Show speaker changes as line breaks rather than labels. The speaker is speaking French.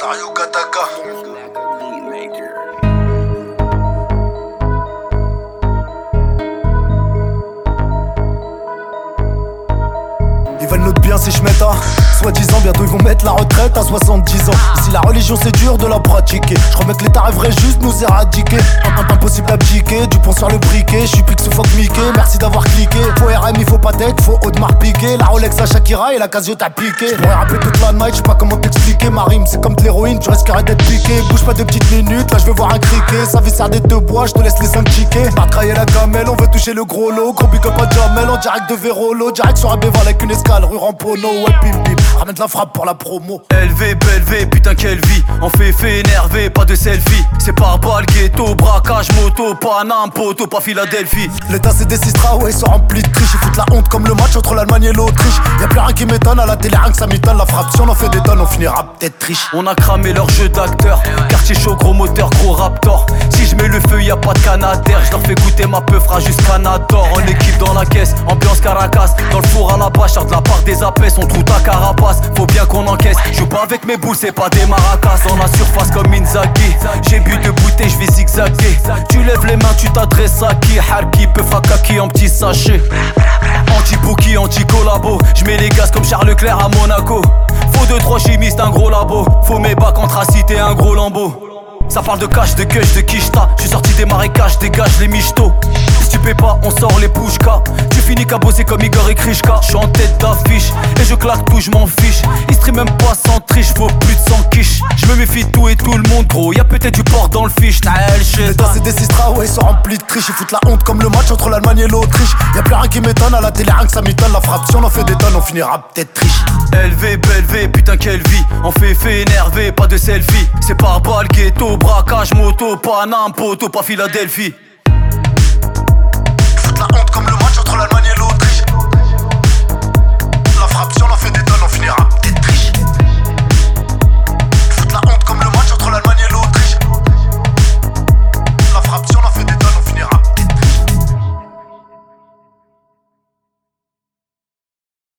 Dario Gataka. Ils veulent notre bien si je mets à soi-disant, bientôt ils vont mettre la retraite à 70 ans. Si la religion c'est dur de la pratiquer, je crois que l'État rêverait juste nous éradiquer. Impossible d'abdiquer, du pont sur le briquet. J'suis Pixou fuck Mickey, merci d'avoir cliqué. Faut RM, il faut pas tech, faut Audemars Piguet. La Rolex à Shakira et la Casio t'a piqué. J'pourrais rappeler toute la night, j'sais pas comment t'expliquer. Ma rime c'est comme de l'héroïne, tu risquerais d'être piqué. Bouge pas de petites minutes, là je veux voir un criquet. Sa vie sert des deux bois, je te laisse les 5 tickets. Pas trahir la gamelle, on veut toucher le gros lot. Gros big up à Jamel, en direct de Vérolo. Direct sur un béval avec une escale, rue Rampono. Ouais pim pim, ramène de la frappe pour la promo.
Élevé, belle putain quelle vie. En fait énervé, pas de selfie. C'est par balle, ghetto, braquage, moto. Paname, poteau, pas Philadelphie.
L'état c'est des sistras, ouais, ils sont remplis de triche. Ils foutent la honte comme le match entre l'Allemagne et l'Autriche. Y'a plus rien qui m'étonne à la télé, rien que ça m'étonne. La frappe, si on en fait des tonnes, on finira peut-être riche.
On a cramé leur jeu d'acteur. Quartier chaud, gros moteur, gros raptor. Si je mets le feu, y'a pas de canadair. Je leur fais goûter ma peufra jusqu'à Nador. En équipe dans la caisse, ambiance Caracas. Dans le four à la bâche, de la part des apes. On trouve ta carapace, faut bien qu'on encaisse. Joue pas avec mes boules, c'est pas des maracas. Dans la surface comme Inzaghi. J'ai bu de bouteilles, je vais zigzaguer. Tu lèves les mains, tu t'adresses à qui? Harki, peu fakaki en petit sachet. Anti-bookie, anti-collabo. J'mets les gaz comme Charles Leclerc à Monaco. Faut 2-3 chimistes, un gros labo. Faut mes bacs anthracite et un gros lambeau. Ça parle de cash, de gueule, de quicheta. J'suis sorti des marécages, dégage les michtos. Si tu paies pas, on sort les pouchkas. Tu finis qu'à bosser comme Igor et Krishka. J'suis en tête d'affiche et je claque tout, j'm'en fiche. Ils stream même pas sans triche, faut plus de 100 quiches. J'me méfie de tout et tout le monde, gros. Y'a peut-être du porc dans le fiche.
L'état c'est des sistras, ouais, ils sont remplis de triche. Ils foutent la honte comme le match entre l'Allemagne et l'Autriche. Y'a plus rien qui m'étonne à la télé, rien que ça m'étonne. La frappe, si on en fait des tonnes, on finira peut-être riche.
Élevé, belle putain quelle vie. En fait énervé, pas de selfie. C'est par balle, ghetto, braquage, moto. Paname, poteau, pas Philadelphie.
Ils foutent la honte comme le match entre l'Allemagne et l'Autriche.